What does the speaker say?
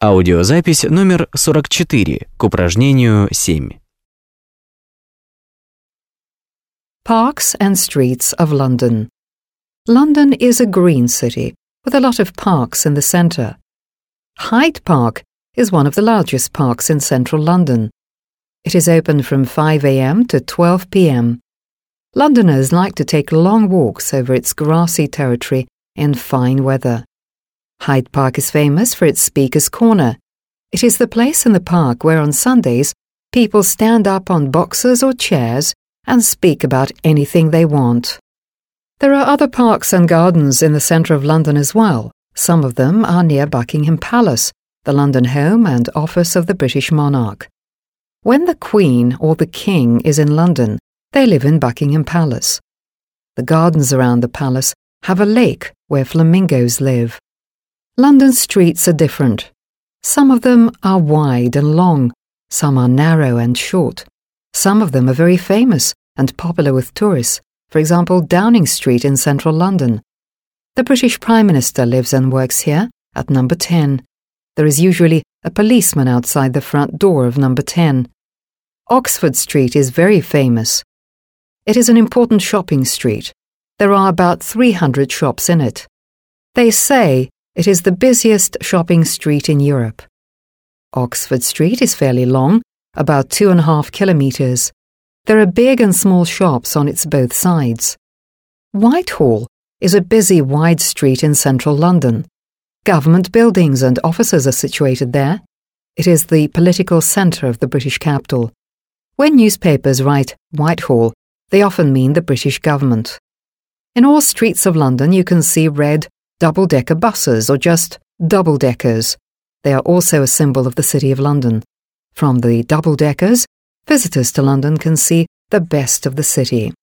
Аудиозапись номер 44 к упражнению 7. Parks and streets of London. London is a green city with a lot of parks in the centre. Hyde Park is one of the largest parks in central London. It is open from 5 a.m. to 12 p.m. Londoners like to take long walks over its grassy territory in fine weather. Hyde Park is famous for its Speaker's Corner. It is the place in the park where on Sundays people stand up on boxes or chairs and speak about anything they want. There are other parks and gardens in the centre of London as well. Some of them are near Buckingham Palace, the London home and office of the British monarch. When the Queen or the King is in London, they live in Buckingham Palace. The gardens around the palace have a lake where flamingos live. London streets are different. Some of them are wide and long, some are narrow and short. Some of them are very famous and popular with tourists, for example Downing Street in central London. The British Prime Minister lives and works here at number 10. There is usually a policeman outside the front door of number 10. Oxford Street is very famous. It is an important shopping street. There are about 300 shops in it. They say it is the busiest shopping street in Europe. Oxford Street is fairly long, about 2.5 kilometres. There are big and small shops on its both sides. Whitehall is a busy wide street in central London. Government buildings and offices are situated there. It is the political centre of the British capital. When newspapers write Whitehall, they often mean the British government. In all streets of London you can see red double-decker buses or just double-deckers. They are also a symbol of the City of London. From the double-deckers, visitors to London can see the best of the city.